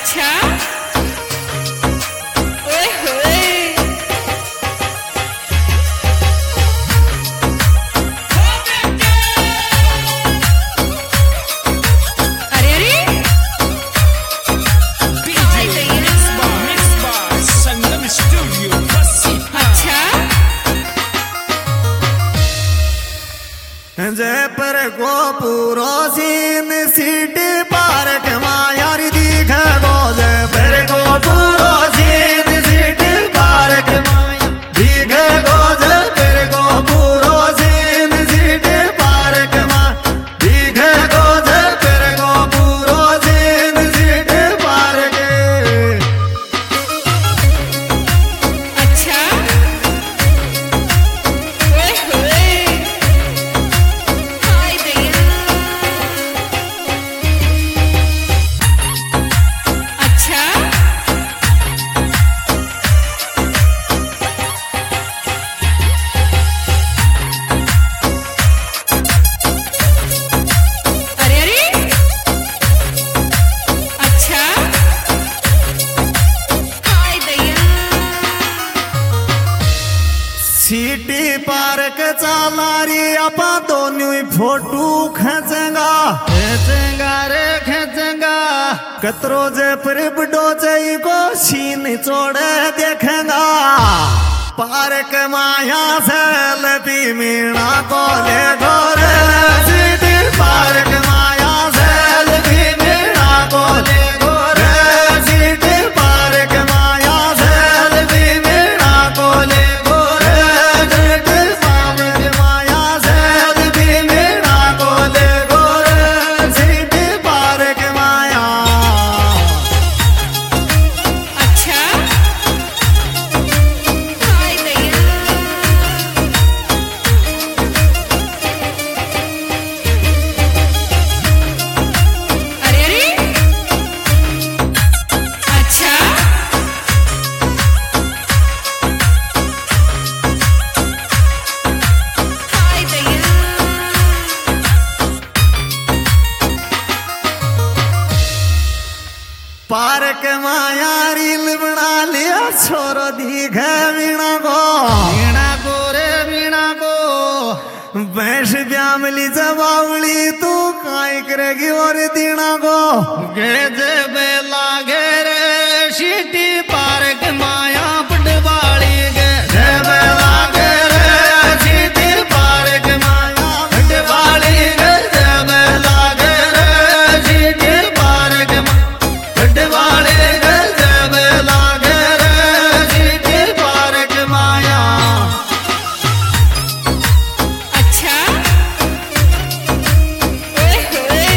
अच्छा ओए होए अरे अरे संगम स्टूडियो अच्छा जयपुर को पूरा सीन सिटी पार्क मायारी दिख गो जयपुर को पूरा सीन सिटी पार्क माया दिख गो जयपुर को पूरा सीन सिटी पार्क मा दिख गो जयपुर को पूरा सीन सिटी पार्क अच्छा ओए होए हाय दैया अच्छा अरे अरे अच्छा हाय दैया सिटी पार्क चालारी आपा दोनों फोटो खींचेगा खींचेगा रे खींचेगा कतरो जयपुर बड़ो जई को सीन चोड़े देखेगा पार्क माया सेल्फी मीणा को ले गोरे सिटी पार्क माया सेल्फी मीणा को ले गोरे सिटी पार्क माया सेल्फी मीणा को ले गोरे सिटी पार्क माया सेल्फी मीणा को ले गोरे सिटी पार्क माया अच्छा हाय दैया अरे अरे अच्छा हाय दैया पार्क माया रील बना लिया छोरो दिख वीणा को रे वीणा को भैंस ब्यामली जबावली तू काय करेगी और दीना को गेजे बेला घेरे सिटी पार्क माया पटवाली गेजे बेला घेरे सिटी पार्क माया पटवाली गेजे बेला घेरे सिटी पार्क पटवाली गेजे बेला घेरे सिटी पार्क माया अच्छा ओए होए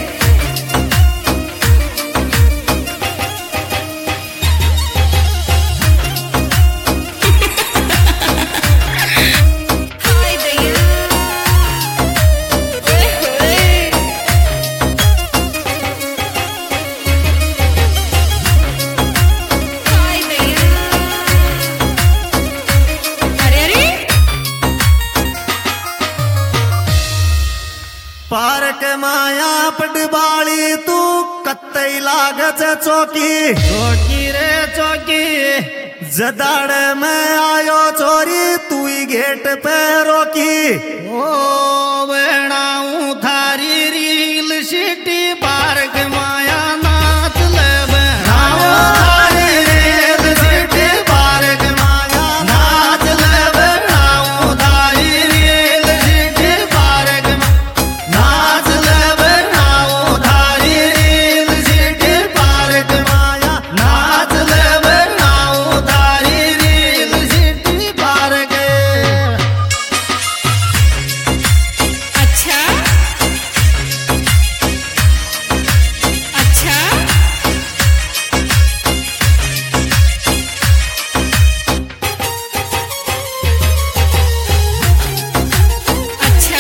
हाय दैया ओए होए हाय दैया अरे अरे पार्क माया पटवाली तू कत्तई लागत चौकी रे चौकी जदाड़ में आयो चोरी तू ही गेट पे रोकी ओ बेणाऊ थारी रील सिटी पार्क माया नाच ले बेणाऊ थारी रील सिटी पार्क माया नाच ले बेणाऊ थारी रील सिटी पार्क नाच ले बेणाऊ थारी रील सिटी पार्क माया नाच ले बेणाऊ थारी रील सिटी पार्क अच्छा अच्छा अच्छा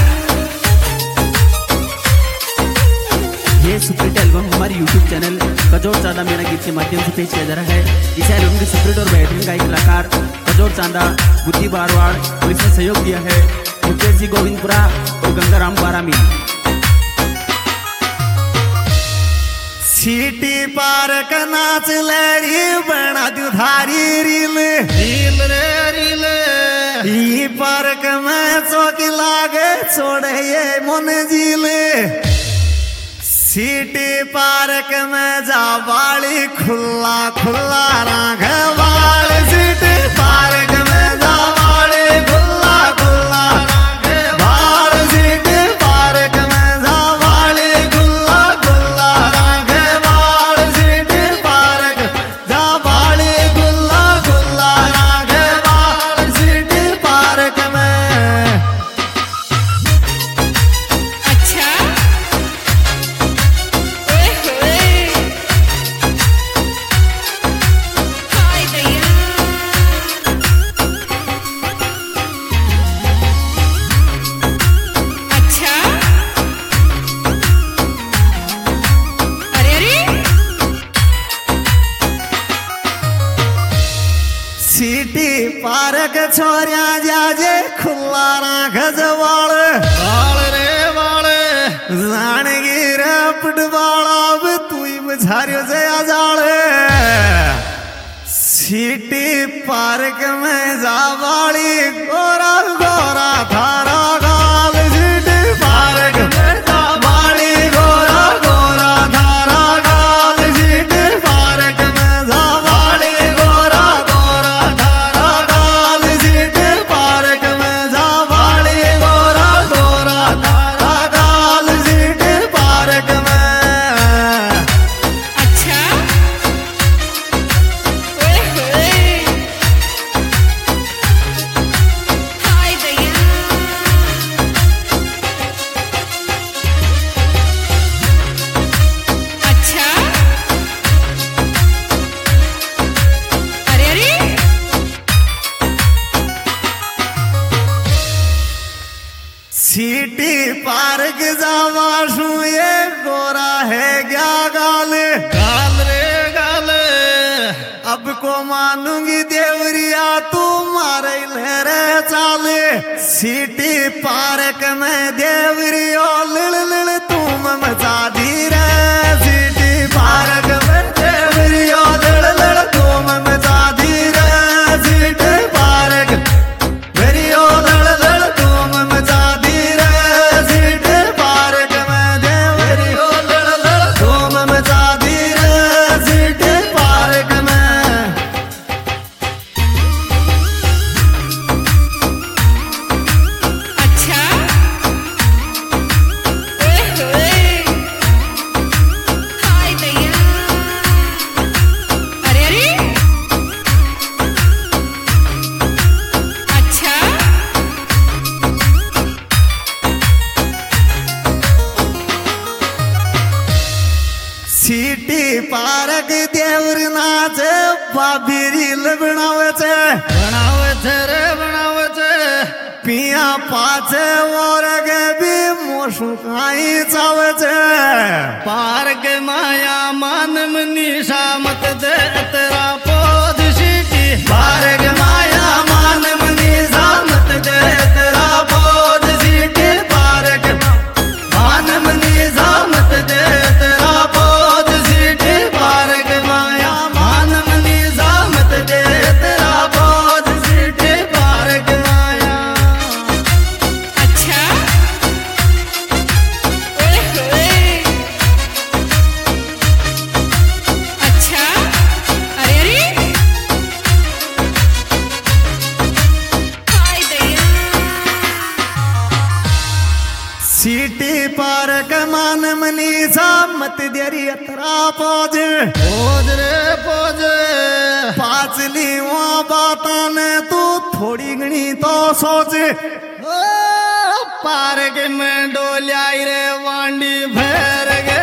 ये सुप्रीट एल्बम हमारे YouTube चैनल कजोड़ चांदा मेरा गीत के माध्यम से पेश किया जा रहा है। इस एल्बम के सुप्रीट और बेहतरीन गायक कलाकार कजोड़ चांदा, बुद्धि बारवाड़ और इसमें सहयोग दिया है मुकेश जी गोविंदपुरा और गंगाराम बारामी। सिटी पार्क नाच लड़ी बना दू धारी रील रील रे रील ई पार्क में चौकी लागे छोड़े ये मन झील सिटी पार्क में जा बाड़ी खुला खुला राघवाल सिटी पार्क में जा बाड़ी खुला खुला राघवाल सिटी पार्क में जा बाड़ी खुला खुला राघवाल सिटी पार्क जा बाड़ी खुला खुला राघवाल सिटी पार्क में अच्छा ओए होए हाय दैया अच्छा अरे अरे सिटी पार्क छोरिया जाजे खुला राख जवाल वाल रे वाल जानगी रे फुटबाला अब तू ही बुझारियो से आजाल सिटी पार्क में जा वाली गोरा गोरा थारा गाल सिटी पार्क में जा वाली गोरा गोरा थारा गाल सिटी पार्क में जा वाली गोरा गोरा थारा गाल सिटी पार्क में जा वाली गोरा गोरा थारा गाल सिटी पार्क में अच्छा ओए होए हाय दैया अच्छा अरे अरे सिटी पार्क जावा शू ये गोरा है क्या गाल गाल रे गाल अब को मानूंगी देवरिया तू मारे लहरे चाले सिटी पार्क में देवरियो लिल लिल तू मचा दी रे सिटी पार्क में देवरियो लिल लिल तू मचा दी रे सिटी पार्क वेरियो लिल लिल तू मचा दी रे सिटी पार्क में देवरियो लिल लिल तू मचा दी रे सिटी पार्क में अच्छा ओए होए हाय दैया अरे अरे अच्छा सिटी पार्क देवर नाच बाबी रील बनावे रे बनावे पिया पाछ और गे भी मोसू खाई चावे पार्क माया मान मनीषा मत दे तेरा पोध सिटी पार्क माया मान मनीषा मत दे तेरा बोध सिटी पार्क मान मनीषा मत दे तेरा बोध सिटी पार्क माया मान मनीषा मत दे तेरा बोध सिटी पार्क माया अच्छा ओए होए अच्छा अरे अरे हाय दैया सिटी पार्क मान मनीषा मत देरी अतरा पोज पोज रे पोज पाचली वहाँ बातों ने तू थोड़ी घनी तो सोच ओ पार्क में डोल्याई रे वांडी भैर गे